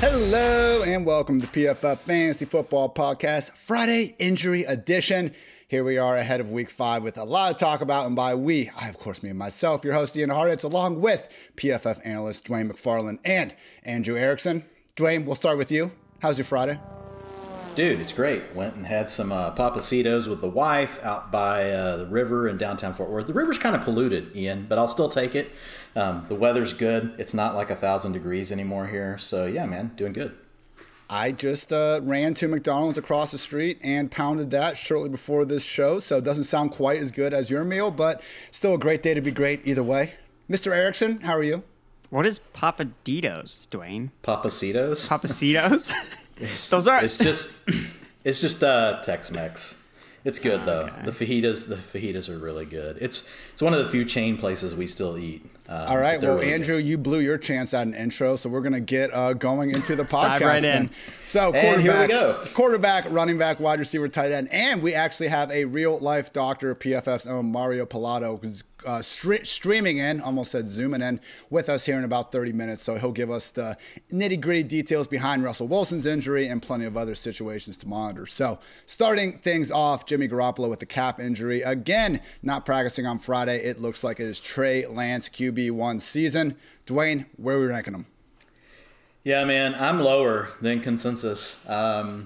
Hello and welcome to PFF Fantasy Football Podcast, Friday Injury Edition. Here we are ahead of Week 5 with a lot to talk about, and by we, I of course mean myself, your host Ian Hartitz, along with PFF analyst Dwayne McFarland and Andrew Erickson. Dwayne, we'll start with you. How's your Friday? Dude, it's great. Went and had some Papacitos with the wife out by the river in downtown Fort Worth. The river's kind of polluted, Ian, but I'll still take it. The weather's good. It's not like 1,000 degrees anymore here. So, yeah, man, doing good. I just ran to McDonald's across the street and pounded that shortly before this show, so it doesn't sound quite as good as your meal, but still a great day to be great either way. Mr. Erickson, how are you? What is Papaditos, Dwayne? Papacitos? Papacitos? Those are. It's just Tex-Mex. It's good though. Okay. The fajitas are really good. It's one of the few chain places we still eat. All right, well, really Andrew, you blew your chance at an intro, so we're gonna get going into the podcast. Dive right then. in. So, and here we go. Quarterback, running back, wide receiver, tight end, and we actually have a real life doctor, PFF's own Mario Pilato, who's streaming in, almost said zooming in, with us here in about 30 minutes. So he'll give us the nitty gritty details behind Russell Wilson's injury and plenty of other situations to monitor. So starting things off, Jimmy Garoppolo with the calf injury. Again, not practicing on Friday. It looks like it is Trey Lance QB1 season. Dwayne, where are we ranking him? Yeah, man, I'm lower than consensus. And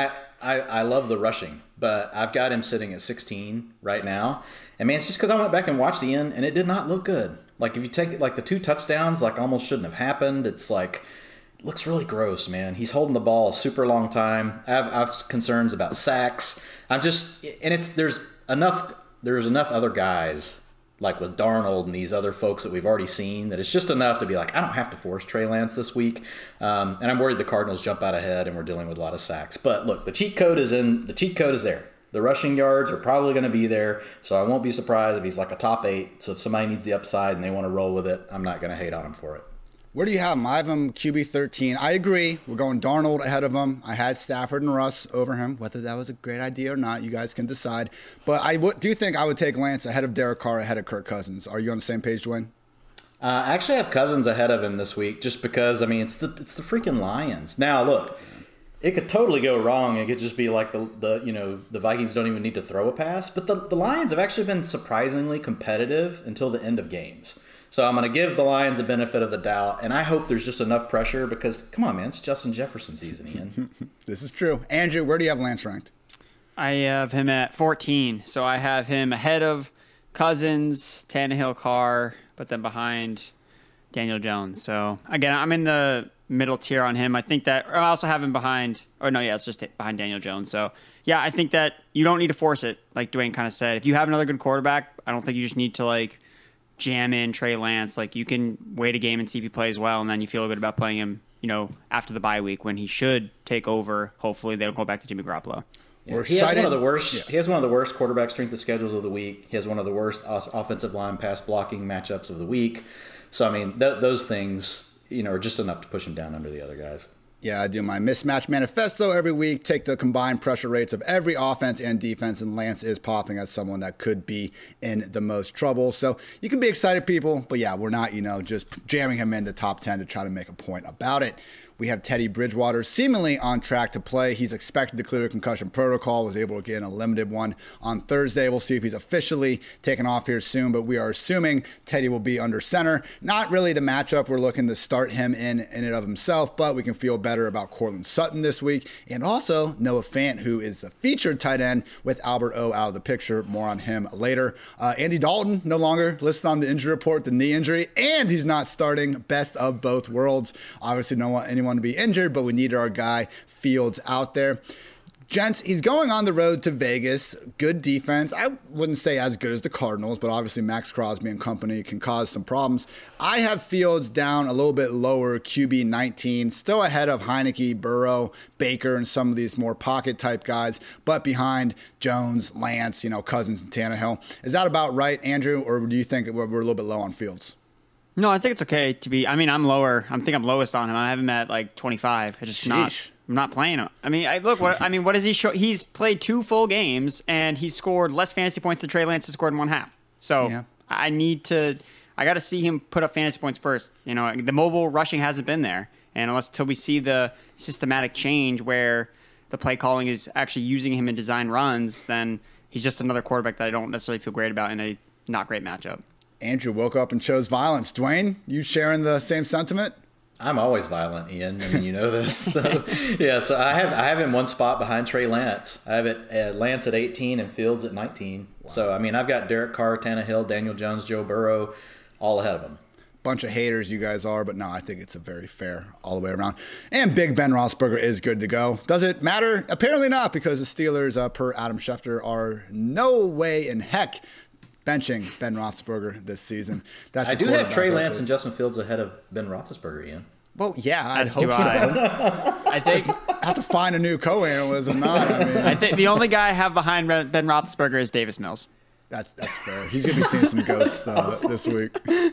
I love the rushing, but I've got him sitting at 16 right now. And man, it's just because I went back and watched the end, and it did not look good. Like if you take like the 2 touchdowns, like almost shouldn't have happened. It's like it looks really gross, man. He's holding the ball a super long time. I have concerns about sacks. There's enough other guys like with Darnold and these other folks that we've already seen that it's just enough to be like, I don't have to force Trey Lance this week. And I'm worried the Cardinals jump out ahead and we're dealing with a lot of sacks. But look, the cheat code is there. The rushing yards are probably going to be there, so I won't be surprised if he's like a top 8. So if somebody needs the upside and they want to roll with it, I'm not going to hate on him for it. Where do you have him? I have him QB 13. I agree. We're going Darnold ahead of him. I had Stafford and Russ over him. Whether that was a great idea or not, you guys can decide. But I do think I would take Lance ahead of Derek Carr, ahead of Kirk Cousins. Are you on the same page, Dwayne? I actually have Cousins ahead of him this week just because, I mean, it's the freaking Lions. Now, look. It could totally go wrong. It could just be like the Vikings don't even need to throw a pass. But the Lions have actually been surprisingly competitive until the end of games. So I'm going to give the Lions the benefit of the doubt. And I hope there's just enough pressure because, come on, man, it's Justin Jefferson season, Ian. This is true. Andrew, where do you have Lance ranked? I have him at 14. So I have him ahead of Cousins, Tannehill, Carr, but then behind Daniel Jones. So, again, I'm in the middle tier on him. I think that I also have him behind. It's just behind Daniel Jones. So yeah, I think that you don't need to force it, like Dwayne kind of said. If you have another good quarterback, I don't think you just need to like jam in Trey Lance. Like you can wait a game and see if he plays well, and then you feel good about playing him, after the bye week when he should take over. Hopefully they don't go back to Jimmy Garoppolo. Yeah. He has one of the worst. Yeah. He has one of the worst quarterback strength of schedules of the week. He has one of the worst offensive line pass blocking matchups of the week. So I mean, those things, are just enough to push him down under the other guys. Yeah, I do my mismatch manifesto every week, take the combined pressure rates of every offense and defense, and Lance is popping as someone that could be in the most trouble. So you can be excited, people, but yeah, we're not, just jamming him in the top 10 to try to make a point about it. We have Teddy Bridgewater seemingly on track to play. He's expected to clear the concussion protocol, was able to get in a limited one on Thursday. We'll see if he's officially taken off here soon, but we are assuming Teddy will be under center. Not really the matchup we're looking to start him in and of himself, but we can feel better about Cortland Sutton this week. And also Noah Fant, who is the featured tight end with Albert O out of the picture. More on him later. Andy Dalton, no longer listed on the injury report, the knee injury, and he's not starting. Best of both worlds. Obviously, don't want anyone to be injured, but we needed our guy Fields out there. Gents, he's going on the road to Vegas. Good defense. I wouldn't say as good as the Cardinals, but obviously Max Crosby and company can cause some problems. I have Fields down a little bit lower, QB 19, still ahead of Heineke, Burrow, Baker, and some of these more pocket-type guys, but behind Jones, Lance, Cousins, and Tannehill. Is that about right, Andrew, or do you think we're a little bit low on Fields? No, I think it's okay to be. I'm lower. I think I'm lowest on him. I have him at like 25. It's just I'm not playing him. What does he show? He's played 2 full games and he's scored less fantasy points than Trey Lance has scored in one half. So yeah. I got to see him put up fantasy points first. The mobile rushing hasn't been there. And until we see the systematic change where the play calling is actually using him in design runs, then he's just another quarterback that I don't necessarily feel great about in a not great matchup. Andrew woke up and chose violence. Dwayne, you sharing the same sentiment? I'm always violent, Ian. I mean, you know this. So, yeah, so I have him one spot behind Trey Lance. I have it at Lance at 18 and Fields at 19. Wow. So, I mean, I've got Derek Carr, Tannehill, Daniel Jones, Joe Burrow, all ahead of him. Bunch of haters you guys are, but no, I think it's a very fair all the way around. And Big Ben Roethlisberger is good to go. Does it matter? Apparently not, because the Steelers, per Adam Schefter, are no way in heck benching Ben Roethlisberger this season. I do have Trey Lance and Justin Fields ahead of Ben Roethlisberger, Ian. Well, yeah, I'd hope so. I think I have to find a new co-analyst. I think the only guy I have behind Ben Roethlisberger is Davis Mills. That's fair. He's gonna be seeing some ghosts this week.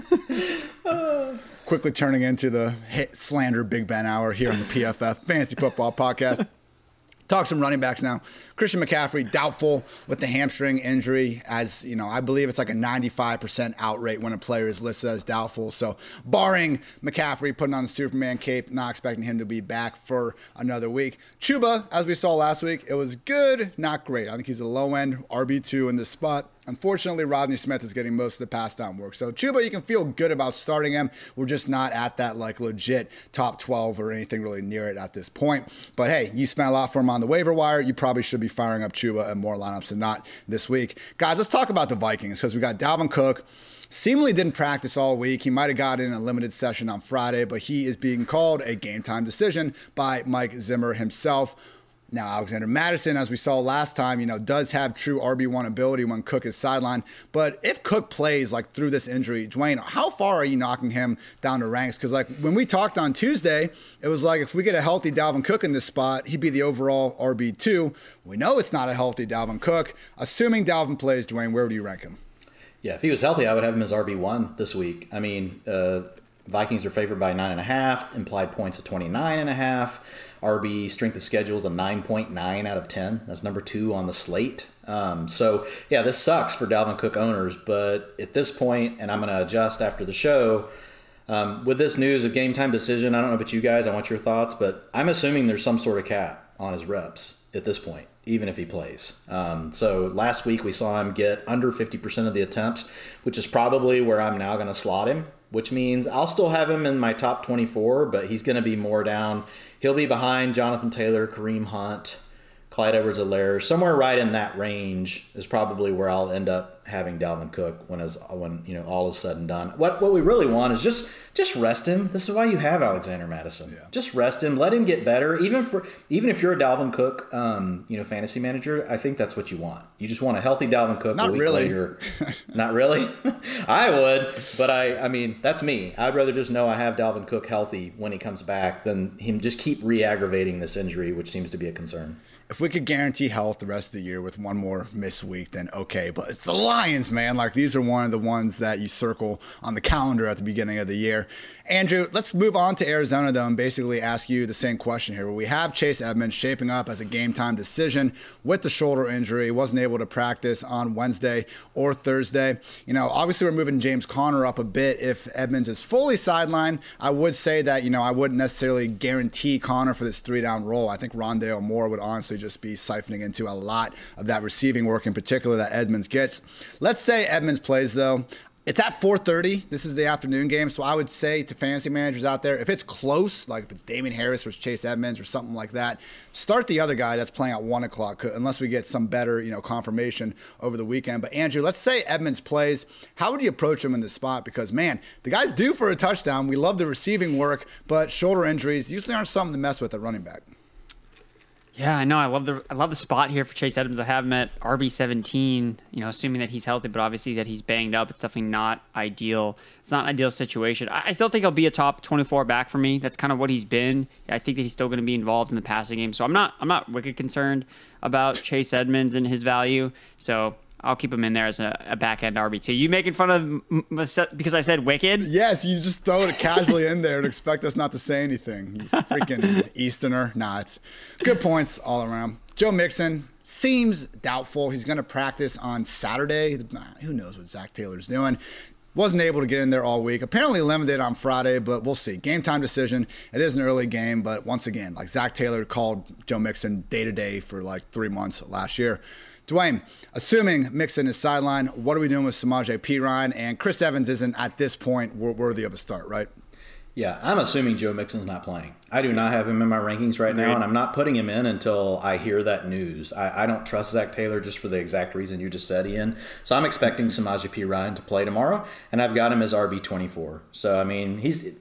Quickly turning into the slander Big Ben hour here on the PFF Fantasy Football Podcast. Talk some running backs now. Christian McCaffrey, doubtful with the hamstring injury. As you know, I believe it's like a 95% out rate when a player is listed as doubtful. So barring McCaffrey putting on the Superman cape, not expecting him to be back for another week. Chuba, as we saw last week, it was good, not great. I think he's a low-end RB2 in this spot. Unfortunately, Rodney Smith is getting most of the pass down work. So Chuba, you can feel good about starting him. We're just not at that like legit top 12 or anything really near it at this point. But hey, you spent a lot for him on the waiver wire. You probably should be firing up Chuba in more lineups than not this week. Guys, let's talk about the Vikings because we got Dalvin Cook. Seemingly didn't practice all week. He might have got in a limited session on Friday, but he is being called a game time decision by Mike Zimmer himself. Now, Alexander Mattison, as we saw last time, does have true RB1 ability when Cook is sidelined. But if Cook plays like through this injury, Dwayne, how far are you knocking him down the ranks? Because like when we talked on Tuesday, it was like if we get a healthy Dalvin Cook in this spot, he'd be the overall RB2. We know it's not a healthy Dalvin Cook. Assuming Dalvin plays, Dwayne, where would you rank him? Yeah, if he was healthy, I would have him as RB1 this week. I mean, Vikings are favored by 9.5, implied points of 29.5. RB strength of schedule is a 9.9 out of 10. That's number 2 on the slate. So, yeah, this sucks for Dalvin Cook owners. But at this point, and I'm going to adjust after the show, with this news of game time decision, I don't know about you guys. I want your thoughts. But I'm assuming there's some sort of cap on his reps at this point, even if he plays. So last week we saw him get under 50% of the attempts, which is probably where I'm now going to slot him, which means I'll still have him in my top 24, but he's going to be more down. He'll be behind Jonathan Taylor, Kareem Hunt, Clyde Edwards-Helaire. Somewhere right in that range is probably where I'll end up having Dalvin Cook when all is said and done. What we really want is just rest him. This is why you have Alexander Mattison. Yeah. Just rest him, let him get better. Even if you're a Dalvin Cook, fantasy manager, I think that's what you want. You just want a healthy Dalvin Cook. Not a week really. Later. Not really. I would, but I mean that's me. I'd rather just know I have Dalvin Cook healthy when he comes back than him just keep re-aggravating this injury, which seems to be a concern. If we could guarantee health the rest of the year with one more missed week, then okay. But it's the Lions, man. Like, these are one of the ones that you circle on the calendar at the beginning of the year. Andrew, let's move on to Arizona, though, and basically ask you the same question here. We have Chase Edmonds shaping up as a game-time decision with the shoulder injury. He wasn't able to practice on Wednesday or Thursday. Obviously we're moving James Conner up a bit. If Edmonds is fully sidelined, I would say that, I wouldn't necessarily guarantee Conner for this 3-down role. I think Rondale Moore would honestly just be siphoning into a lot of that receiving work in particular that Edmonds gets. Let's say Edmonds plays, though. It's at 4:30. This is the afternoon game. So I would say to fantasy managers out there, if it's close, like if it's Damian Harris versus Chase Edmonds or something like that, start the other guy that's playing at 1 o'clock unless we get some better, confirmation over the weekend. But Andrew, let's say Edmonds plays. How would you approach him in this spot? Because, man, the guy's due for a touchdown. We love the receiving work, but shoulder injuries usually aren't something to mess with at running back. Yeah, I know. I love the spot here for Chase Edmonds. I have him at RB17, assuming that he's healthy, but obviously that he's banged up. It's definitely not ideal. It's not an ideal situation. I still think he'll be a top 24 back for me. That's kind of what he's been. I think that he's still going to be involved in the passing game. So I'm not wicked concerned about Chase Edmonds and his value. So I'll keep him in there as a back-end RB2. You making fun of because I said wicked? Yes, you just throw it casually in there and expect us not to say anything. You freaking Easterner. Nah, it's good points all around. Joe Mixon seems doubtful. He's going to practice on Saturday. Who knows what Zach Taylor's doing. wasn't able to get in there all week. Apparently limited on Friday, but we'll see. Game time decision. It is an early game, but once again, like Zach Taylor called Joe Mixon day-to-day for like 3 months last year. Dwayne, assuming Mixon is sidelined, what are we doing with Samaje Perine? And Chris Evans isn't at this point worthy of a start, right? Yeah, I'm assuming Joe Mixon's not playing. I do not have him in my rankings right now, and I'm not putting him in until I hear that news. I don't trust Zach Taylor just for the exact reason you just said, Ian. So I'm expecting Samaje Perine to play tomorrow, and I've got him as RB24. So, I mean,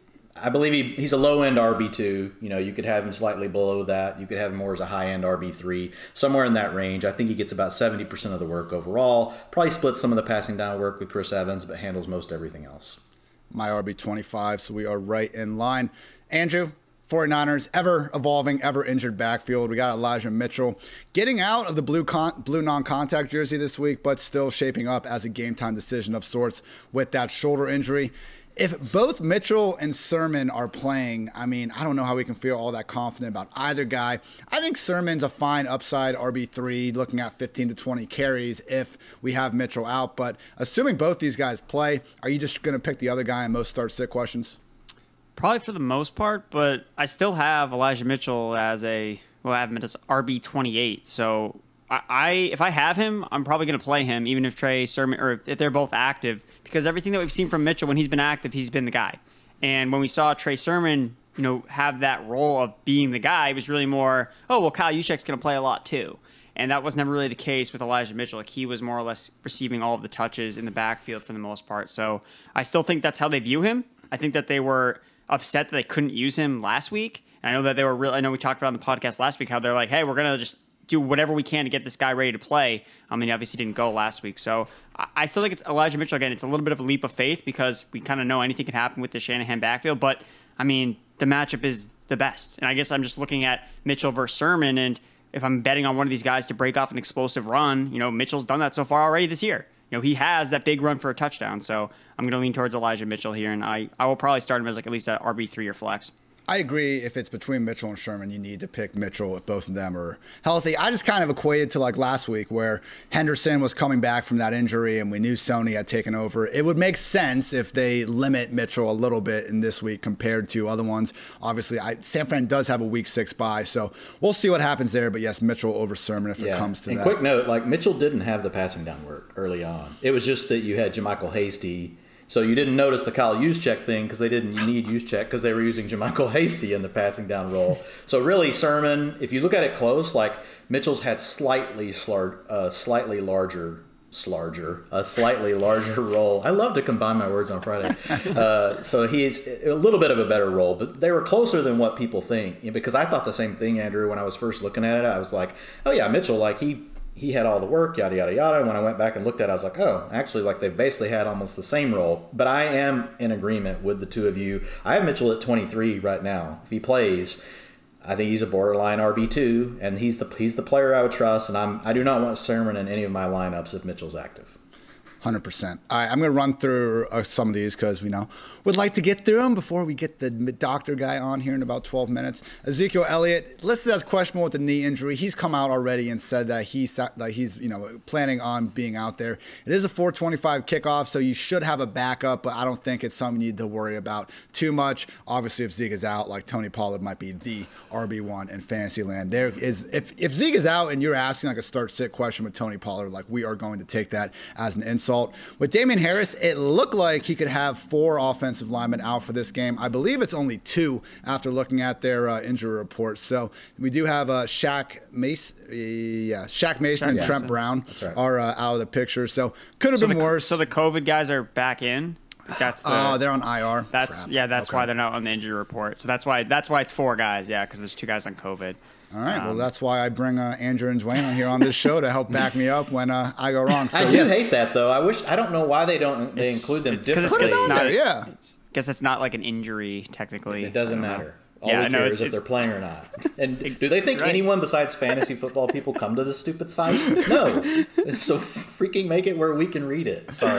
I believe he's a low-end RB2. You know, you could have him slightly below that. You could have him more as a high-end RB3, somewhere in that range. I think he gets about 70% of the work overall. Probably splits some of the passing down work with Chris Evans, but handles most everything else. My RB25, so we are right in line. Andrew, 49ers, ever evolving, ever injured backfield. We got Elijah Mitchell getting out of the blue non-contact jersey this week, but still shaping up as a game-time decision of sorts with that shoulder injury. If both Mitchell and Sermon are playing, I mean, I don't know how we can feel all that confident about either guy. I think Sermon's a fine upside RB3, looking at 15 to 20 carries if we have Mitchell out. But assuming both these guys play, are you just going to pick the other guy in most start-sit questions? Probably for the most part, but I still have Elijah Mitchell as I have him as RB28. So if I have him, I'm probably going to play him, even if Trey Sermon or if they're both active, because everything that we've seen from Mitchell when he's been active, he's been the guy. And when we saw Trey Sermon, have that role of being the guy, it was really more, oh well, Kyle Juszczyk's going to play a lot too. And that was never really the case with Elijah Mitchell. Like, he was more or less receiving all of the touches in the backfield for the most part. So I still think that's how they view him. I think that they were upset that they couldn't use him last week. And I know that they were I know we talked about on the podcast last week how they're like, hey, we're going to just do whatever we can to get this guy ready to play. I mean, obviously didn't go last week. So I still think it's Elijah Mitchell. Again, it's a little bit of a leap of faith because we kind of know anything can happen with the Shanahan backfield. But, I mean, the matchup is the best. And I guess I'm just looking at Mitchell versus Sermon. And if I'm betting on one of these guys to break off an explosive run, Mitchell's done that so far already this year. He has that big run for a touchdown. So I'm going to lean towards Elijah Mitchell here. And I will probably start him as like at least an RB3 or flex. I agree. If it's between Mitchell and Sherman, you need to pick Mitchell if both of them are healthy. I just kind of equated to like last week where Henderson was coming back from that injury and we knew Sony had taken over. It would make sense if they limit Mitchell a little bit in this week compared to other ones. Obviously, San Fran does have a week 6 bye, so we'll see what happens there. But yes, Mitchell over Sermon if it comes to that. And quick note, like Mitchell didn't have the passing down work early on. It was just that you had JaMycal Hasty. So you didn't notice the Kyle Juszczyk thing because they didn't need Juszczyk because they were using JaMycal Hasty in the passing down role. So really, Sermon, if you look at it close, like Mitchell's had slightly larger role. I love to combine my words on Friday. So he's a little bit of a better role, but they were closer than what people think. Because I thought the same thing, Andrew, when I was first looking at it. I was like, oh yeah, Mitchell, like he had all the work, yada, yada, yada. And when I went back and looked at it, I was like, oh, actually, like they basically had almost the same role. But I am in agreement with the two of you. I have Mitchell at 23 right now. If he plays, I think he's a borderline RB2, and he's the player I would trust. And I do not want Sermon in any of my lineups if Mitchell's active. 100%. All right, I'm going to run through some of these because, would like to get through them before we get the doctor guy on here in about 12 minutes. Ezekiel Elliott, listed as questionable with the knee injury. He's come out already and said that he's planning on being out there. It is a 4:25 kickoff, so you should have a backup, but I don't think it's something you need to worry about too much. Obviously, if Zeke is out, like Tony Pollard might be the RB1 in fantasy land. There is if Zeke is out and you're asking like a start-sit question with Tony Pollard, like we are going to take that as an insult. With Damian Harris, it looked like he could have 4 offensive linemen out for this game. I believe it's only 2 after looking at their injury reports. So we do have Shaq Mason and Trent Brown are out of the picture. So could have been worse. So the COVID guys are back in. They're on IR. That's why they're not on the injury report. So that's why it's 4 guys. Yeah, because there's 2 guys on COVID. All right. Well, that's why I bring Andrew and Dwayne on here on this show to help back me up when I go wrong. So, I do hate that though. I don't know why they include them differently. I guess it's not like an injury technically. It doesn't matter. All we care is if they're playing or not. And do they think anyone besides fantasy football people come to this stupid site? No. So freaking make it where we can read it. Sorry.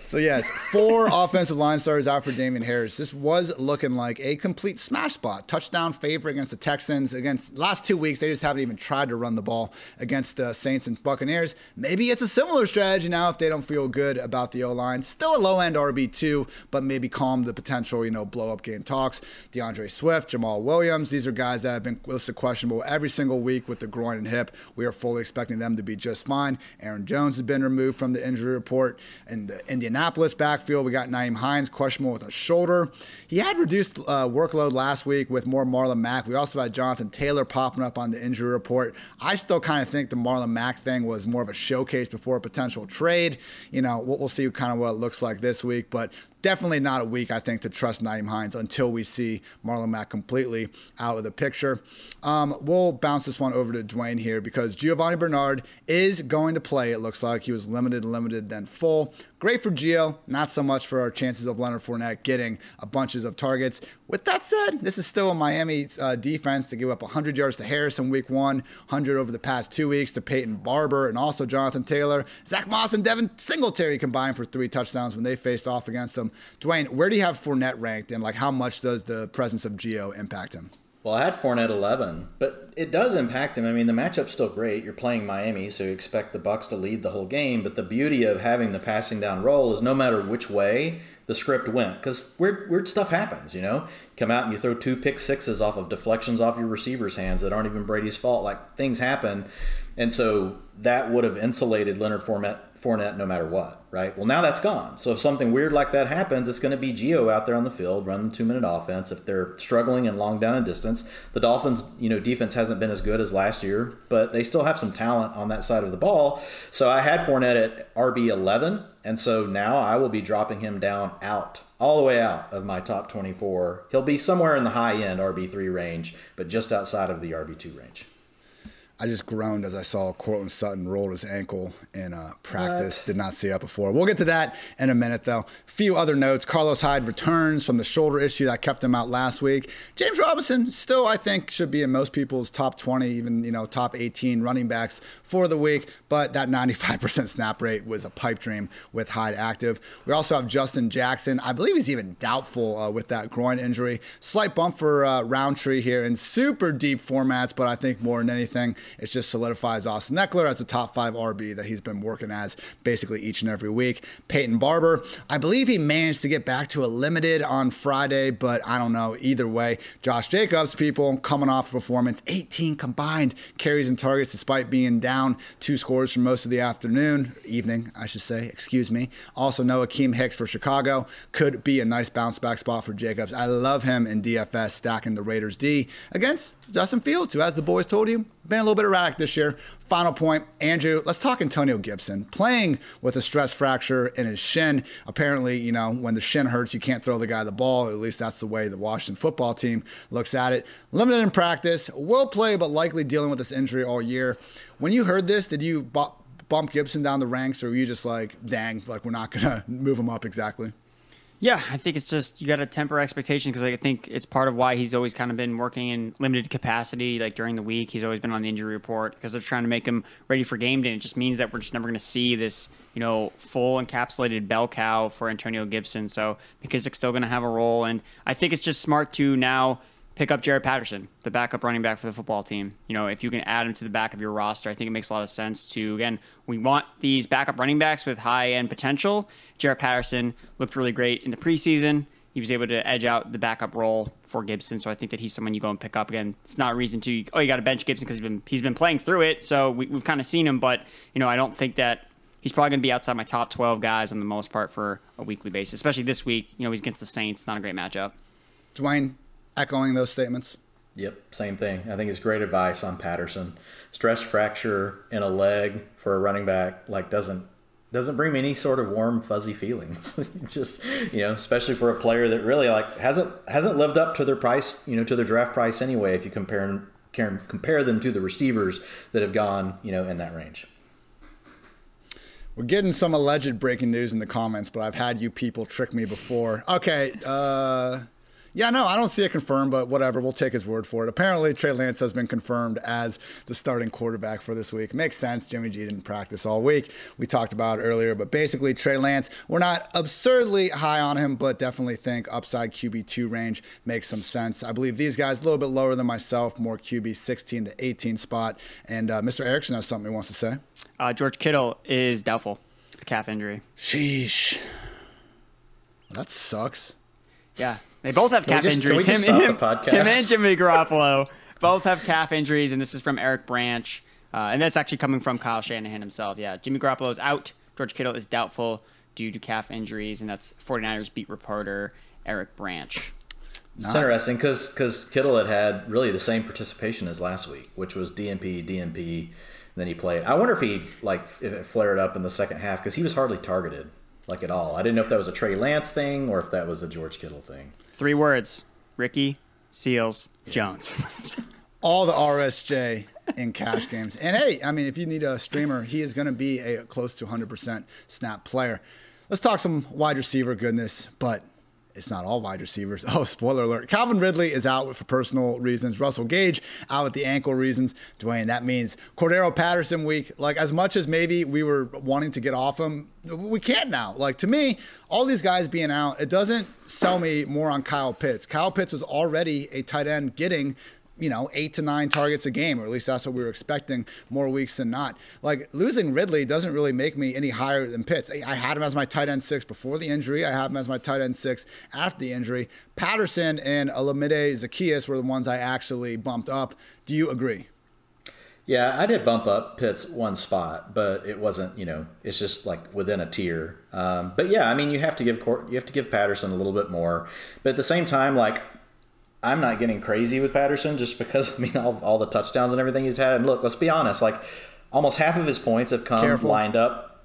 So yes, 4 offensive line starters out for Damian Harris. This was looking like a complete smash spot. Touchdown favorite against the Texans. Against last 2 weeks, they just haven't even tried to run the ball against the Saints and Buccaneers. Maybe it's a similar strategy now if they don't feel good about the O-line. Still a low-end RB2, but maybe calm the potential, blow-up game talks. DeAndre Swift, Jamal Williams, these are guys that have been listed questionable every single week with the groin and hip. We are fully expecting them to be just fine. Aaron Jones has been removed from the injury report. And the Indianapolis backfield, we got Nyheim Hines questionable with a shoulder. He had reduced workload last week with more Marlon Mack. We also had Jonathan Taylor popping up on the injury report. I still kind of think the Marlon Mack thing was more of a showcase before a potential trade. We'll see kind of what it looks like this week, but definitely not a week, I think, to trust Nyheim Hines until we see Marlon Mack completely out of the picture. We'll bounce this one over to Dwayne here because Giovanni Bernard is going to play, it looks like. He was limited, then full. Great for Gio, not so much for our chances of Leonard Fournette getting a bunches of targets. With that said, this is still a Miami defense to give up 100 yards to Harris in week 1, 100 over the past 2 weeks to Peyton Barber and also Jonathan Taylor. Zach Moss and Devin Singletary combined for 3 touchdowns when they faced off against them. Dwayne, where do you have Fournette ranked, and how much does the presence of Gio impact him? Well, I had Fournette 11, but it does impact him. I mean, the matchup's still great. You're playing Miami, so you expect the Bucs to lead the whole game. But the beauty of having the passing down role is no matter which way the script went, because weird stuff happens, Come out and you throw 2 pick sixes off of deflections off your receiver's hands that aren't even Brady's fault. Like, things happen. And so that would have insulated Leonard Fournette no matter what, right? Well, now that's gone. So if something weird like that happens, it's going to be Gio out there on the field running 2-minute offense. If they're struggling and long down and distance, the Dolphins, defense hasn't been as good as last year, but they still have some talent on that side of the ball. So I had Fournette at RB 11, and so now I will be dropping him down all the way out of my top 24. He'll be somewhere in the high end RB3 range, but just outside of the RB2 range. I just groaned as I saw Cortland Sutton rolled his ankle in practice. Did not see that before. We'll get to that in a minute, though. Few other notes. Carlos Hyde returns from the shoulder issue that kept him out last week. James Robinson still, I think, should be in most people's top 20, even, top 18 running backs for the week. But that 95% snap rate was a pipe dream with Hyde active. We also have Justin Jackson. I believe he's even doubtful with that groin injury. Slight bump for Roundtree here in super deep formats, but I think more than anything, it just solidifies Austin Eckler as a top 5 RB that he's been working as basically each and every week. Peyton Barber, I believe he managed to get back to a limited on Friday, but I don't know. Either way, Josh Jacobs, people coming off performance, 18 combined carries and targets despite being down 2 scores for most of the evening, I should say, excuse me. Also, no Akeem Hicks for Chicago. Could be a nice bounce back spot for Jacobs. I love him in DFS, stacking the Raiders D against Justin Fields, who, as the boys told you, been a little bit erratic this year. Final point, Andrew, let's talk Antonio Gibson. Playing with a stress fracture in his shin. Apparently, when the shin hurts, you can't throw the guy the ball. At least that's the way the Washington football team looks at it. Limited in practice, will play, but likely dealing with this injury all year. When you heard this, did you bump Gibson down the ranks, or were you just like, dang, we're not going to move him up exactly? Yeah, I think it's just you got to temper expectations because I think it's part of why he's always kind of been working in limited capacity. Like during the week, he's always been on the injury report because they're trying to make him ready for game day. And it just means that we're just never going to see this, full encapsulated bell cow for Antonio Gibson. So McKissick's still going to have a role, and I think it's just smart to now pick up Jared Patterson, the backup running back for the football team. If you can add him to the back of your roster, I think it makes a lot of sense to, again, we want these backup running backs with high-end potential. Jared Patterson looked really great in the preseason. He was able to edge out the backup role for Gibson, so I think that he's someone you go and pick up. Again, it's not a reason to, you got to bench Gibson because he's been playing through it, so we've kind of seen him, but, I don't think that he's probably going to be outside my top 12 guys on the most part for a weekly basis, especially this week. He's against the Saints, not a great matchup. Dwayne, echoing those statements? Yep, same thing. I think it's great advice on Patterson. Stress fracture in a leg for a running back doesn't bring me any sort of warm, fuzzy feelings. Just, especially for a player that really hasn't lived up to their price, to their draft price anyway. If you compare them to the receivers that have gone, in that range. We're getting some alleged breaking news in the comments, but I've had you people trick me before. Okay, Yeah, no, I don't see it confirmed, but whatever. We'll take his word for it. Apparently, Trey Lance has been confirmed as the starting quarterback for this week. Makes sense. Jimmy G didn't practice all week. We talked about it earlier, but basically, Trey Lance, we're not absurdly high on him, but definitely think upside QB2 range makes some sense. I believe these guys a little bit lower than myself, more QB 16 to 18 spot. And Mr. Erickson has something he wants to say. George Kittle is doubtful with calf injury. Sheesh. That sucks. Yeah, they both have calf injuries. Him and Jimmy Garoppolo both have calf injuries, and this is from Eric Branch. And that's actually coming from Kyle Shanahan himself. Yeah, Jimmy Garoppolo is out. George Kittle is doubtful due to calf injuries, and that's 49ers beat reporter Eric Branch. It's interesting because Kittle had really the same participation as last week, which was DNP, and then he played. I wonder if it flared up in the second half because he was hardly targeted. At all. I didn't know if that was a Trey Lance thing or if that was a George Kittle thing. 3 words: Ricky Seals Jones. All the RSJ in cash games. And hey, I mean, if you need a streamer, he is going to be a close to 100% snap player. Let's talk some wide receiver goodness, but it's not all wide receivers. Oh, spoiler alert. Calvin Ridley is out for personal reasons. Russell Gage out with the ankle reasons. Dwayne, that means Cordero Patterson week. As much as maybe we were wanting to get off him, we can't now. To me, all these guys being out, it doesn't sell me more on Kyle Pitts. Kyle Pitts was already a tight end getting 8 to 9 targets a game, or at least that's what we were expecting more weeks than not. Losing Ridley doesn't really make me any higher than Pitts. I had him as my tight end 6 before the injury. I have him as my tight end 6 after the injury. Patterson and Olamide Zaccheaus were the ones I actually bumped up. Do you agree? Yeah, I did bump up Pitts 1 spot, but it wasn't, it's just within a tier. But yeah, I mean, you have to give Patterson a little bit more, but at the same time, I'm not getting crazy with Patterson just because, all the touchdowns and everything he's had. And look, let's be honest, almost half of his points have come lined up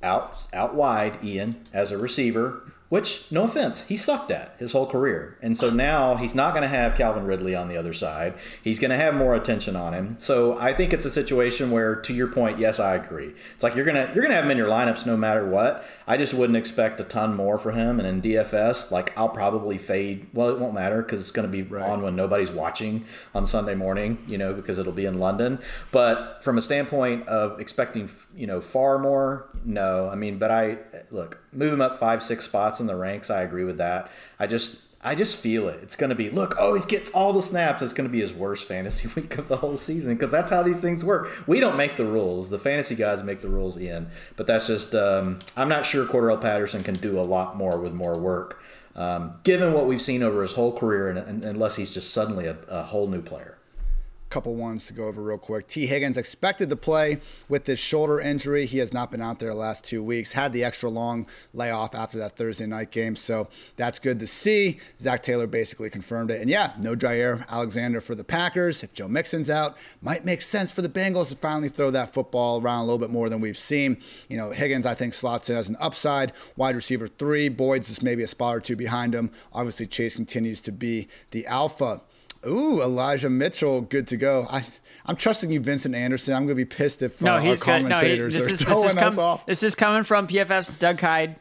out wide, Ian, as a receiver, which, no offense, he sucked at his whole career. And so now he's not going to have Calvin Ridley on the other side. He's going to have more attention on him. So I think it's a situation where, to your point, yes, I agree. It's you're gonna have him in your lineups no matter what. I just wouldn't expect a ton more for him. And in DFS, I'll probably fade. Well, it won't matter because it's going to be on when nobody's watching on Sunday morning, because it'll be in London. But from a standpoint of expecting, far more, no. But move him up 5-6 spots in the ranks. I agree with that. I just feel it. It's going to be, he gets all the snaps. It's going to be his worst fantasy week of the whole season because that's how these things work. We don't make the rules. The fantasy guys make the rules, Ian. But that's just, I'm not sure Cordero Patterson can do a lot more with more work, given what we've seen over his whole career, and unless he's just suddenly a whole new player. Couple ones to go over real quick. T. Higgins expected to play with this shoulder injury. He has not been out there the last 2 weeks. Had the extra long layoff after that Thursday night game, so that's good to see. Zach Taylor basically confirmed it. And yeah, no Jair Alexander for the Packers. If Joe Mixon's out, might make sense for the Bengals to finally throw that football around a little bit more than we've seen. Higgins, I think, slots in as an upside wide receiver 3. Boyd's just maybe a spot or 2 behind him. Obviously, Chase continues to be the alpha. Ooh, Elijah Mitchell, good to go. I'm trusting you, Vincent Anderson. I'm going to be pissed if our commentators are throwing us off. This is coming from PFF's Doug Hyde.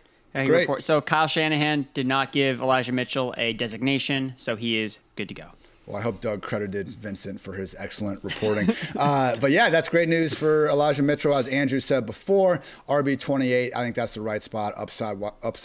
So Kyle Shanahan did not give Elijah Mitchell a designation, so he is good to go. Well, I hope Doug credited Vincent for his excellent reporting. But yeah, that's great news for Elijah Mitchell. As Andrew said before, RB28, I think that's the right spot, upside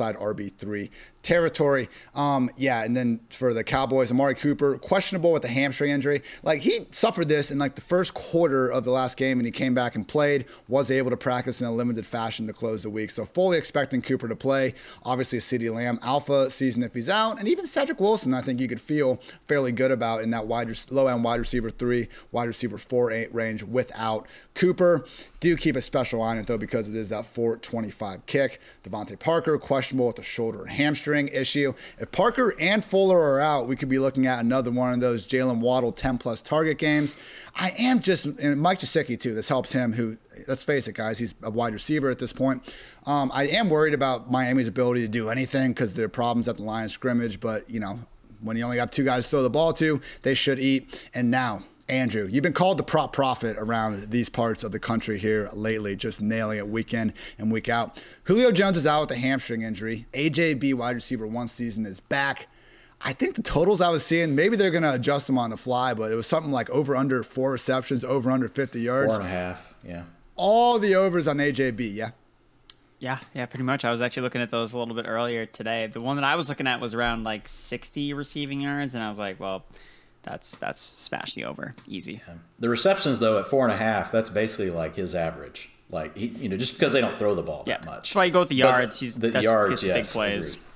RB3 territory. And then for the Cowboys, Amari Cooper, questionable with the hamstring injury. He suffered this in the first quarter of the last game, and he came back and played, was able to practice in a limited fashion to close the week. So fully expecting Cooper to play. Obviously, CeeDee Lamb, alpha season if he's out. And even Cedric Wilson, I think you could feel fairly good about in that low-end wide receiver 3, wide receiver 4 range without Cooper. Do keep a special eye on it, though, because it is that 425 kick. Devontae Parker, questionable with the shoulder and hamstring issue. If Parker and Fuller are out, we could be looking at another one of those Jalen Waddle 10-plus target games. And Mike Gesicki, too. This helps him, who, let's face it, guys, he's a wide receiver at this point. I am worried about Miami's ability to do anything because there are problems at the line of scrimmage, but, when you only got 2 guys to throw the ball to, they should eat. And now, Andrew, you've been called the prop prophet around these parts of the country here lately, just nailing it week in and week out. Julio Jones is out with a hamstring injury. AJB wide receiver 1 season is back. I think the totals I was seeing, maybe they're going to adjust them on the fly, but it was something like over under 4 receptions, over under 50 yards. 4.5, yeah. All the overs on AJB, yeah? Yeah, pretty much. I was actually looking at those a little bit earlier today. The one that I was looking at was around like 60 receiving yards, and I was like, well, that's smash the over, easy. Yeah. The receptions though at 4.5, that's basically like his average. Like just because they don't throw the ball that much. That's why you go with the yards. The yards, yes, big plays. agreed.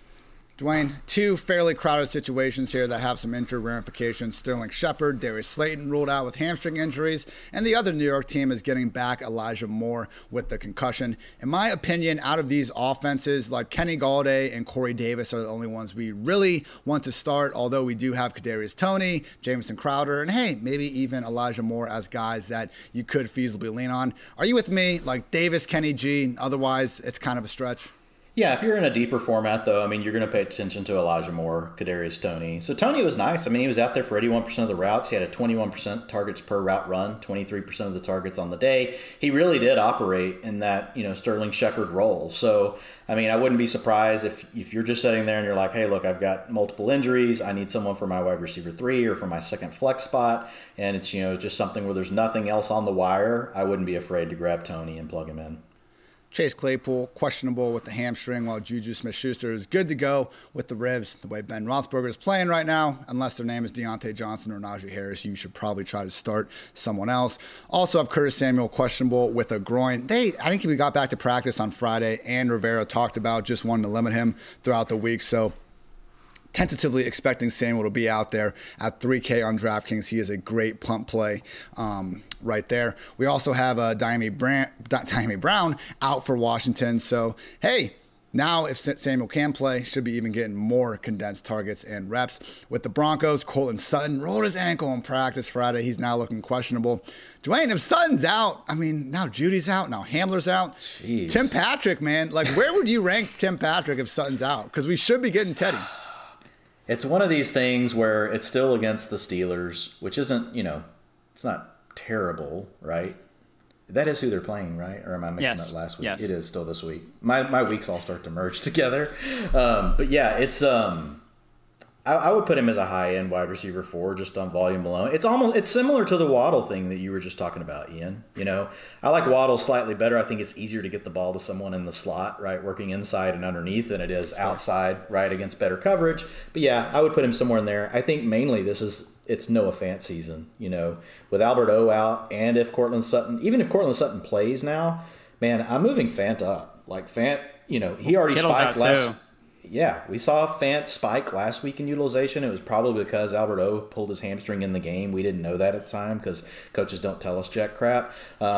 Dwayne, 2 fairly crowded situations here that have some injury ramifications. Sterling Shepard, Darius Slayton ruled out with hamstring injuries, and the other New York team is getting back Elijah Moore with the concussion. In my opinion, out of these offenses, like Kenny Galladay and Corey Davis are the only ones we really want to start, although we do have Kadarius Toney, Jamison Crowder, and hey, maybe even Elijah Moore as guys that you could feasibly lean on. Are you with me? Like Davis, Kenny G, otherwise it's kind of a stretch. Yeah, if you're in a deeper format, though, I mean, you're going to pay attention to Elijah Moore, Kadarius Toney. So Toney was nice. I mean, he was out there for 81% of the routes. He had a 21% targets per route run, 23% of the targets on the day. He really did operate in that, Sterling Shepard role. So, I mean, I wouldn't be surprised if you're just sitting there and you're like, hey, look, I've got multiple injuries. I need someone for my wide receiver 3 or for my second flex spot. And it's, just something where there's nothing else on the wire. I wouldn't be afraid to grab Toney and plug him in. Chase Claypool, questionable with the hamstring, while Juju Smith-Schuster is good to go with the ribs. The way Ben Roethlisberger is playing right now, unless their name is Deontay Johnson or Najee Harris, you should probably try to start someone else. Also have Curtis Samuel, questionable with a groin. I think he got back to practice on Friday, and Rivera talked about just wanting to limit him throughout the week. So tentatively expecting Samuel to be out there at $3K on DraftKings. He is a great punt play right there. We also have Diami Brown out for Washington. So, hey, now if Samuel can play, should be even getting more condensed targets and reps. With the Broncos, Courtland Sutton rolled his ankle in practice Friday. He's now looking questionable. Dwayne, if Sutton's out, I mean, now Judy's out, now Hamler's out. Jeez. Tim Patrick, man, like where would you rank Tim Patrick if Sutton's out? Because we should be getting Teddy. It's one of these things where it's still against the Steelers, which isn't, it's not terrible, right? That is who they're playing, right? Or am I mixing up last week? Yes. It is still this week. My weeks all start to merge together. But yeah, it's I would put him as a high-end wide receiver 4 just on volume alone. It's similar to the Waddle thing that you were just talking about, Ian. I like Waddle slightly better. I think it's easier to get the ball to someone in the slot, right, working inside and underneath than it is outside, right, against better coverage. But yeah, I would put him somewhere in there. I think mainly it's Noah Fant season, with Albert O out, and if Courtland Sutton plays now, man, I'm moving Fant up. Like Fant, he already Kittle's spiked out too. Yeah, we saw Fant spike last week in utilization. It was probably because Albert O pulled his hamstring in the game. We didn't know that at the time because coaches don't tell us jack crap.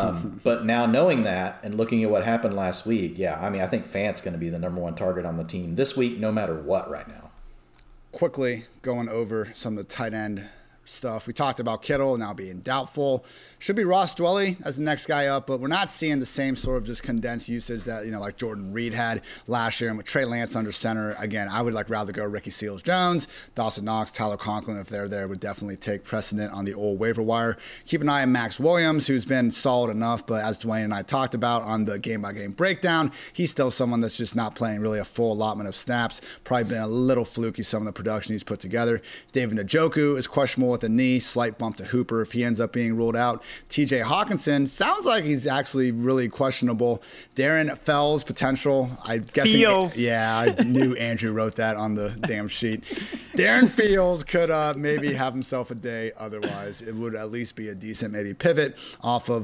But now knowing that and looking at what happened last week, yeah, I mean, I think Fant's going to be the number 1 target on the team this week, no matter what right now. Quickly going over some of the tight end stuff. We talked about Kittle now being doubtful. Should be Ross Dwelly as the next guy up, but we're not seeing the same sort of just condensed usage that, like Jordan Reed had last year. And with Trey Lance under center, again, I would rather go Ricky Seals-Jones, Dawson Knox, Tyler Conklin, if they're there, would definitely take precedent on the old waiver wire. Keep an eye on Max Williams, who's been solid enough, but as Dwayne and I talked about on the game-by-game breakdown, he's still someone that's just not playing really a full allotment of snaps. Probably been a little fluky, some of the production he's put together. David Njoku is questionable with a knee, slight bump to Hooper if he ends up being ruled out. TJ Hawkinson sounds like he's actually really questionable. Darren Fells potential. I guess. Yeah, I knew Andrew wrote that on the damn sheet. Darren Fields could maybe have himself a day. Otherwise, it would at least be a decent maybe pivot off of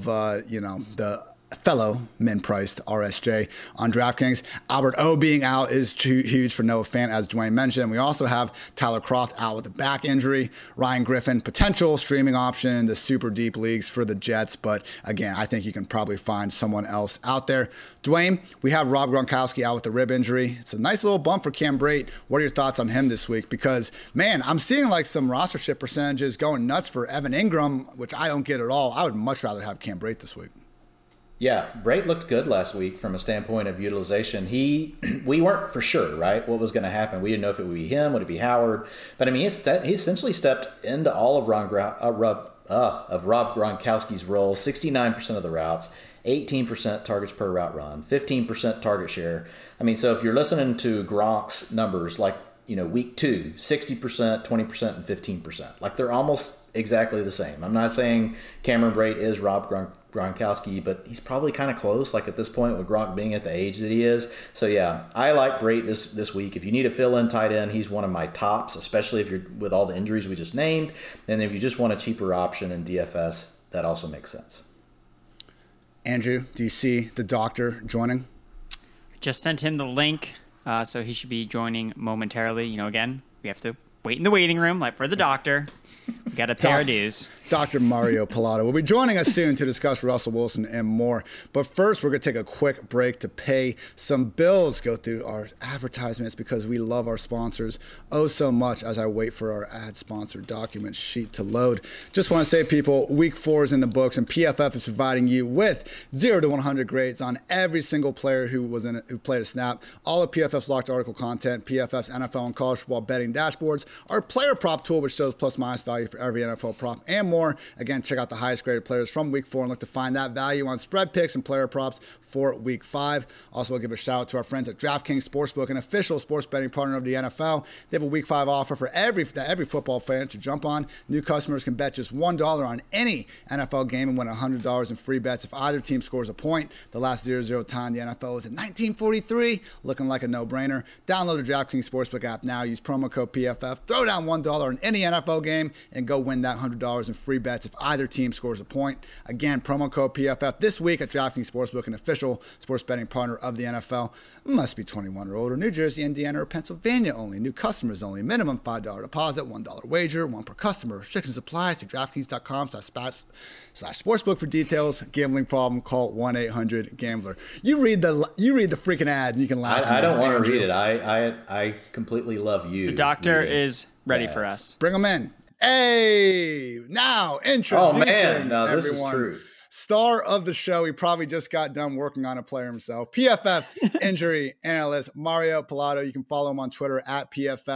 the fellow min-priced RSJ on DraftKings. Albert O being out is huge for Noah Fant, as Dwayne mentioned. We also have Tyler Kroft out with a back injury. Ryan Griffin, potential streaming option in the super deep leagues for the Jets, but again, I think you can probably find someone else out there. Dwayne, we have Rob Gronkowski out with the rib injury. It's a nice little bump for Cam Brate. What are your thoughts on him this week? Because, man, I'm seeing some rostership percentages going nuts for Evan Ingram, which I don't get at all. I would much rather have Cam Brate this week. Yeah, Brate looked good last week from a standpoint of utilization. We weren't for sure, right, what was going to happen. We didn't know if it would be him, would it be Howard. But, I mean, he essentially stepped into all of Rob Gronkowski's roles, 69% of the routes, 18% targets per route run, 15% target share. I mean, so if you're listening to Gronk's numbers, week 2, 60%, 20%, and 15%. Like they're almost exactly the same. I'm not saying Cameron Brate is Rob Gronkowski, but he's probably kind of close, like at this point with Gronk being at the age that he is. So yeah, I like Brate this week. If you need a fill-in tight end, he's one of my tops, especially if you're with all the injuries we just named. And if you just want a cheaper option in DFS, that also makes sense. Andrew, do you see the doctor joining? Just sent him the link, so he should be joining momentarily. Again, we have to wait in the waiting room, like for the doctor. We got to pay our dues. Dr. Mario Pilato will be joining us soon to discuss Russell Wilson and more. But first, we're going to take a quick break to pay some bills, go through our advertisements because we love our sponsors oh so much as I wait for our ad sponsor document sheet to load. Just want to say, people, week 4 is in the books, and PFF is providing you with 0 to 100 grades on every single player who played a snap. All of PFF's locked article content, PFF's NFL and college football betting dashboards, our player prop tool, which shows plus minus value for every NFL prop, and more. Again, check out the highest graded players from week 4 and look to find that value on spread picks and player props for week 5. Also, we'll give a shout out to our friends at DraftKings Sportsbook, an official sports betting partner of the NFL. They have a week 5 offer for every football fan to jump on. New customers can bet just $1 on any NFL game and win $100 in free bets if either team scores a point. The last 0-0 time the NFL was in 1943, looking like a no-brainer. Download the DraftKings Sportsbook app now. Use promo code PFF. Throw down $1 on any NFL game and go win that $100 in free bets if either team scores a point. Again, promo code PFF this week at DraftKings Sportsbook, an official sports betting partner of the NFL. Must be 21 or older. New Jersey, Indiana, or Pennsylvania only. New customers only. Minimum $5 deposit, $1 wager, 1 per customer. Restrictions apply. See DraftKings.com/sportsbook for details. Gambling problem? Call 1-800-GAMBLER. You read the freaking ads and you can laugh. I don't want to read it. I completely love you. The doctor is ready for us. Bring them in. Hey, now introducing Oh man, no, this everyone. is true. Star of the show. He probably just got done working on a player himself. PFF injury analyst Mario Pilato. You can follow him on Twitter at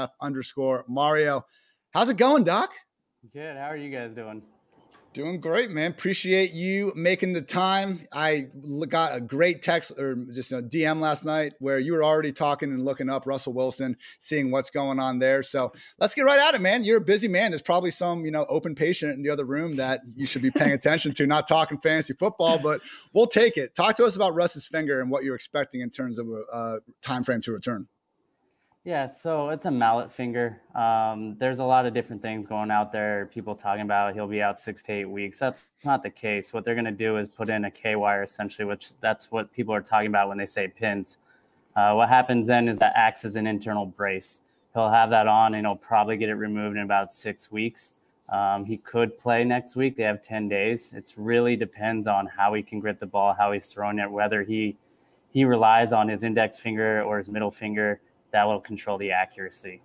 PFF_Mario. How's it going, Doc? Good. How are you guys doing? Doing great, man. Appreciate you making the time. I got a great text or just a DM last night where you were already talking and looking up Russell Wilson, seeing what's going on there. So let's get right at it, man. You're a busy man. There's probably some, open patient in the other room that you should be paying attention to, not talking fantasy football, but we'll take it. Talk to us about Russ's finger and what you're expecting in terms of a time frame to return. Yeah, so it's a mallet finger. There's a lot of different things going out there. People talking about he'll be out 6 to 8 weeks. That's not the case. What they're going to do is put in a K-wire, essentially, which that's what people are talking about when they say pins. What happens then is that acts as an internal brace. He'll have that on, and he'll probably get it removed in about 6 weeks. He could play next week. They have 10 days. It really depends on how he can grit the ball, how he's throwing it, whether he relies on his index finger or his middle finger. That will control the accuracy.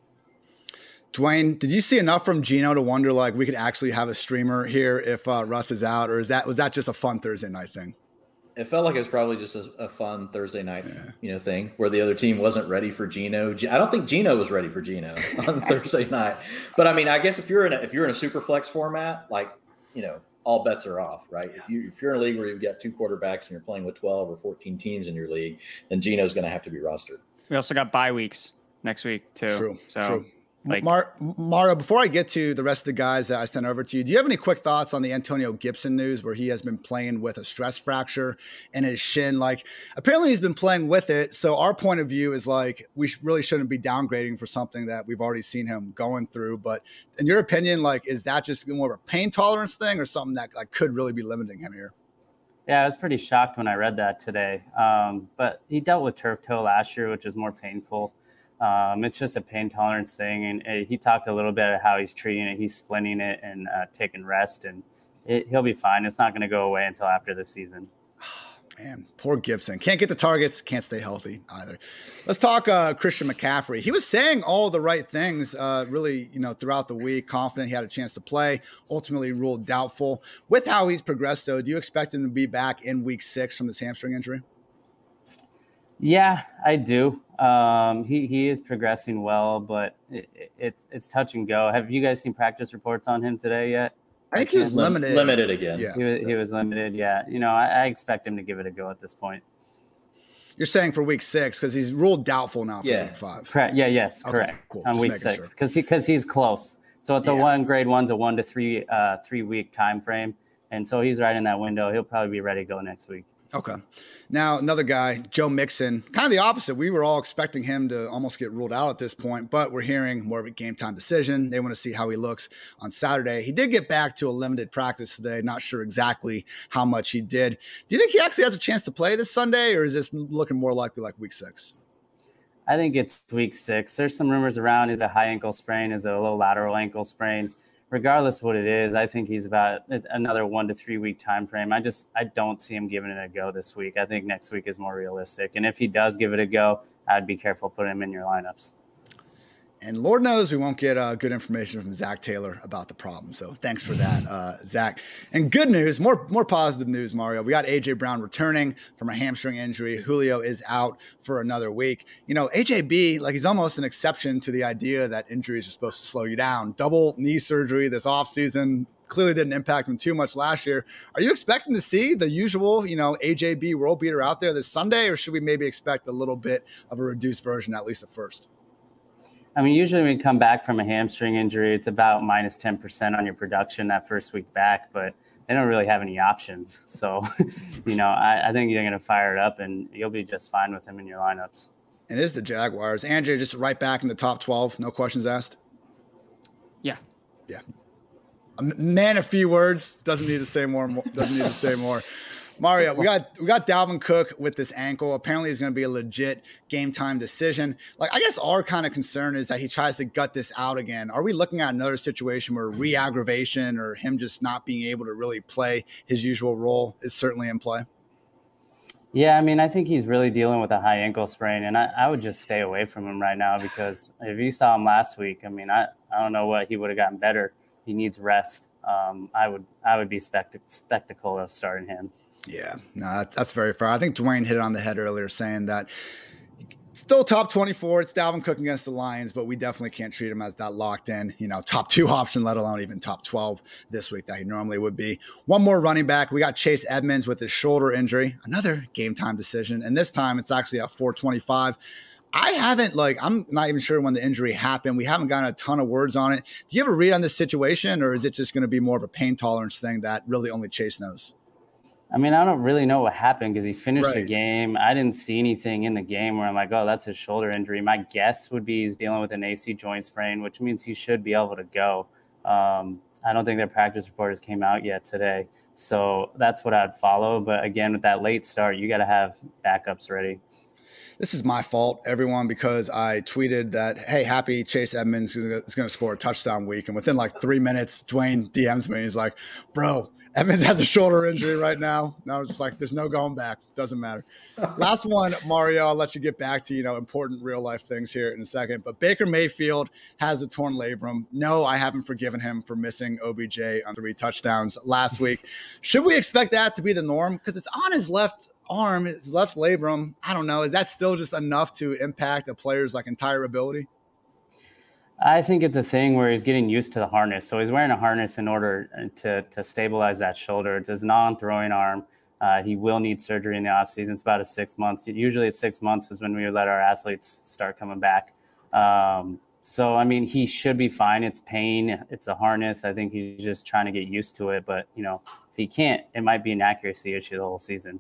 Dwayne, did you see enough from Gino to wonder like we could actually have a streamer here if Russ is out, or was that just a fun Thursday night thing? It felt like it was probably just a fun Thursday night, thing where the other team wasn't ready for Gino. I don't think Gino was ready for Gino on Thursday night. But I mean, I guess if you're in a super flex format, like all bets are off, right? Yeah. If you're in a league where you've got 2 quarterbacks and you're playing with 12 or 14 teams in your league, then Gino's going to have to be rostered. We also got bye weeks next week too. True. So, true. Mario, before I get to the rest of the guys that I sent over to you, do you have any quick thoughts on the Antonio Gibson news where he has been playing with a stress fracture in his shin? Like, apparently he's been playing with it. So our point of view is like, we really shouldn't be downgrading for something that we've already seen him going through. But in your opinion, like, is that just more of a pain tolerance thing or something that like could really be limiting him here? Yeah, I was pretty shocked when I read that today. But he dealt with turf toe last year, which is more painful. It's just a pain tolerance thing. And he talked a little bit about how he's treating it. He's splinting it and taking rest, and he'll be fine. It's not going to go away until after the season. Man, poor Gibson. Can't get the targets, can't stay healthy either. Let's talk Christian McCaffrey. He was saying all the right things, really, throughout the week, confident he had a chance to play, ultimately ruled doubtful. With how he's progressed, though, do you expect him to be back in week 6 from this hamstring injury? Yeah, I do. He is progressing well, but it's touch and go. Have you guys seen practice reports on him today yet? I think he was limited. Limited again. Yeah. He was limited, yeah. I expect him to give it a go at this point. You're saying for week 6 because he's ruled doubtful now for week 5. Correct. Yeah. Yes. Correct. Okay, cool. On Just week 6 because he's close. So it's grade 1's a 1 to 3 week time frame, and so he's right in that window. He'll probably be ready to go next week. Okay. Now, another guy, Joe Mixon, kind of the opposite. We were all expecting him to almost get ruled out at this point, but we're hearing more of a game time decision. They want to see how he looks on Saturday. He did get back to a limited practice today. Not sure exactly how much he did. Do you think he actually has a chance to play this Sunday, or is this looking more likely like week 6? I think it's week 6. There's some rumors around. Is a high ankle sprain? Is it a low lateral ankle sprain? Regardless what it is, I think he's about another 1 to 3 week time frame. I don't see him giving it a go this week. I think next week is more realistic. And if he does give it a go, I'd be careful putting him in your lineups. And Lord knows we won't get good information from Zach Taylor about the problem. So thanks for that, Zach. And good news, more positive news, Mario. We got A.J. Brown returning from a hamstring injury. Julio is out for another week. You know, AJB, like he's almost an exception to the idea that injuries are supposed to slow you down. Double knee surgery this offseason clearly didn't impact him too much last year. Are you expecting to see the usual, you know, AJB world beater out there this Sunday, or should we maybe expect a little bit of a reduced version, at least at first? I mean, usually when you come back from a hamstring injury, it's about minus 10% on your production that first week back, but they don't really have any options. So, you know, I think you're going to fire it up and you'll be just fine with him in your lineups. It is the Jaguars. Andrew, just right back in the top 12. No questions asked. Yeah. Yeah. A man, a few words. Doesn't need to say more. Doesn't need to say more. Mario, we got Dalvin Cook with this ankle. Apparently, it's going to be a legit game time decision. Like, I guess our kind of concern is that he tries to gut this out again. Are we looking at another situation where re-aggravation or him just not being able to really play his usual role is certainly in play? Yeah, I mean, I think he's really dealing with a high ankle sprain, and I would just stay away from him right now because if you saw him last week, I mean, I don't know what he would have gotten better. He needs rest. I would be skeptical of starting him. Yeah, no, that's very fair. I think Dwayne hit it on the head earlier saying that still top 24. It's Dalvin Cook against the Lions, but we definitely can't treat him as that locked in, you know, top 2 option, let alone even top 12 this week that he normally would be. One more running back. We got Chase Edmonds with his shoulder injury, another game time decision. And this time it's actually at 4:25. I'm not even sure when the injury happened. We haven't gotten a ton of words on it. Do you have a read on this situation, or is it just going to be more of a pain tolerance thing that really only Chase knows? I mean, I don't really know what happened because he finished the game. I didn't see anything in the game where I'm like, oh, that's his shoulder injury. My guess would be he's dealing with an AC joint sprain, which means he should be able to go. I don't think their practice reporters came out yet today. So that's what I'd follow. But again, with that late start, you got to have backups ready. This is my fault, everyone, because I tweeted that, hey, happy Chase Edmonds is going to score a touchdown week. And within like 3 minutes, Dwayne DMs me. He's like, bro, Edmonds has a shoulder injury right now. No, it's just like, there's no going back. Doesn't matter. Last one, Mario, I'll let you get back to, important real life things here in a second. But Baker Mayfield has a torn labrum. No, I haven't forgiven him for missing OBJ on 3 touchdowns last week. Should we expect that to be the norm? Because it's on his left arm, his left labrum. I don't know. Is that still just enough to impact a player's entire ability? I think it's a thing where he's getting used to the harness. So he's wearing a harness in order to stabilize that shoulder. It's his non-throwing arm. He will need surgery in the offseason. It's about 6 months. Usually it's 6 months is when we let our athletes start coming back. So, I mean, he should be fine. It's pain. It's a harness. I think he's just trying to get used to it. But, if he can't, it might be an accuracy issue the whole season.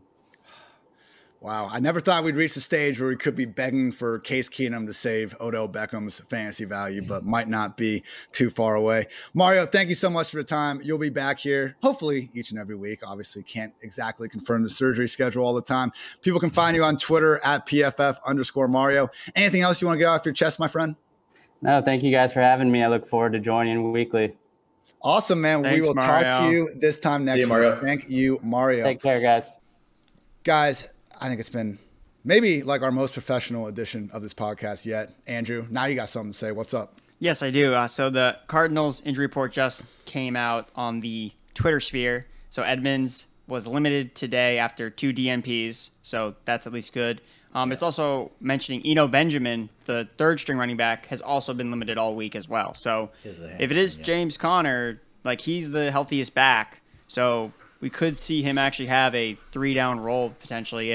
Wow, I never thought we'd reach the stage where we could be begging for Case Keenum to save Odell Beckham's fantasy value, but might not be too far away. Mario, thank you so much for the time. You'll be back here, hopefully, each and every week. Obviously, can't exactly confirm the surgery schedule all the time. People can find you on Twitter at PFF_Mario. Anything else you want to get off your chest, my friend? No, thank you guys for having me. I look forward to joining weekly. Awesome, man. Thanks, we will Mario. talk to you this time next week. Mario. Thank you, Mario. Take care, guys. Guys, I think it's been maybe our most professional edition of this podcast yet. Andrew, now you got something to say. What's up? Yes, I do. So the Cardinals injury report just came out on the Twitter sphere. So Edmonds was limited today after 2 DNPs. So that's at least good. It's also mentioning Eno Benjamin, the third string running back, has also been limited all week as well. So if it is James Conner, he's the healthiest back. So we could see him actually have a 3-down role potentially if,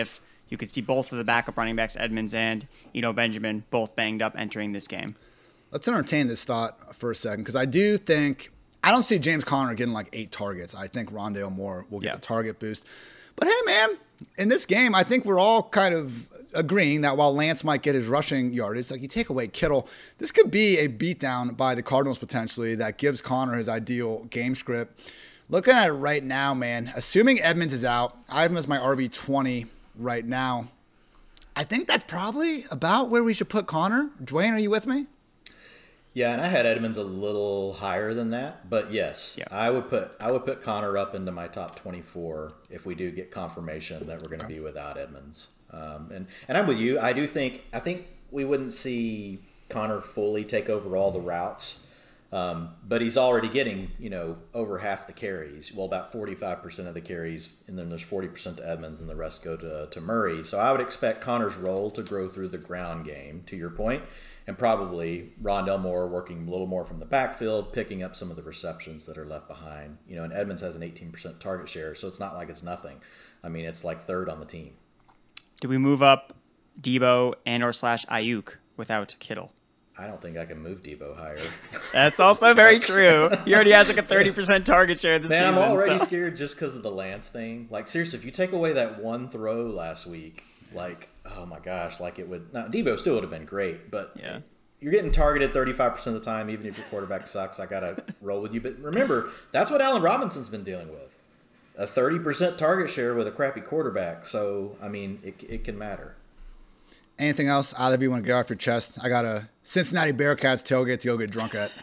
you could see both of the backup running backs, Edmonds and Eno Benjamin, both banged up entering this game. Let's entertain this thought for a second, because I don't see James Conner getting like 8 targets. I think Rondale Moore will get the target boost. But hey, man, in this game, I think we're all kind of agreeing that while Lance might get his rushing yardage, like you take away Kittle, this could be a beatdown by the Cardinals potentially that gives Conner his ideal game script. Looking at it right now, man, assuming Edmonds is out, I have him as my RB20 right now. I think that's probably about where we should put Conner. Dwayne, are you with me? Yeah, and I had Edmonds a little higher than that, but yes, I would put Conner up into my top 24 if we do get confirmation that we're going to be without Edmonds. And I'm with you. I think we wouldn't see Conner fully take over all the routes, but he's already getting over half the carries. Well, about 45% of the carries, and then there's 40% to Edmonds, and the rest go to Murray. So I would expect Conner's role to grow through the ground game. To your point. And probably Rondale Moore working a little more from the backfield, picking up some of the receptions that are left behind. And Edmonds has an 18% target share, so it's not like it's nothing. I mean, it's like third on the team. Do we move up Debo and/or Ayuk without Kittle? I don't think I can move Debo higher. That's also very true. He already has like a 30% target share this season. Man, I'm already scared just because of the Lance thing. Like, seriously, if you take away that one throw last week, like, oh my gosh, like it would. Now, Debo still would have been great, but you're getting targeted 35% of the time, even if your quarterback sucks. I got to roll with you. But remember, that's what Allen Robinson's been dealing with. A 30% target share with a crappy quarterback. So, I mean, it can matter. Anything else either of you want to get off your chest? I got a Cincinnati Bearcats tailgate to go get drunk at.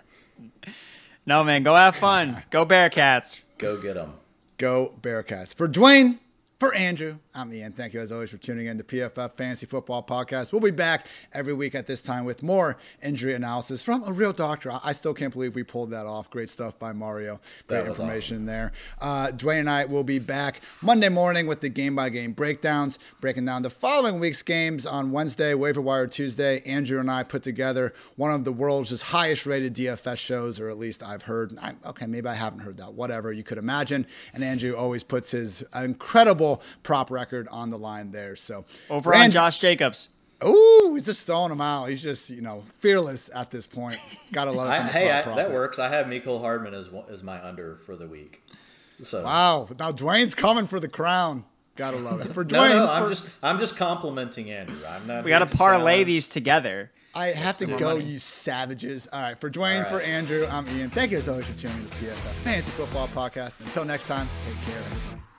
No, man, go have fun. Go Bearcats. Go get them. Go Bearcats. For Dwayne, for Andrew, I'm Ian. Thank you as always for tuning in to PFF Fantasy Football Podcast. We'll be back every week at this time with more injury analysis from a real doctor. I still can't believe we pulled that off. Great stuff by Mario. Great information there. Dwayne and I will be back Monday morning with the game-by-game breakdowns, breaking down the following week's games on Wednesday, Waiver Wire Tuesday. Andrew and I put together one of the world's just highest-rated DFS shows, or at least I've heard. Okay, maybe I haven't heard that. Whatever you could imagine. And Andrew always puts his incredible prop record on the line there. So over on Josh Jacobs. Oh, he's just throwing him out. He's just, fearless at this point. Gotta love it. That works. I have Mecole Hardman as my under for the week. So wow. Now Dwayne's coming for the crown. Gotta love it. For Dwayne, no, I'm just complimenting Andrew. I'm not. We gotta parlay these together. I have to go, you savages. All right, for Dwayne, for Andrew, I'm Ian. Thank you as always for tuning in to PFF Fantasy Football Podcast. Until next time, take care, everybody.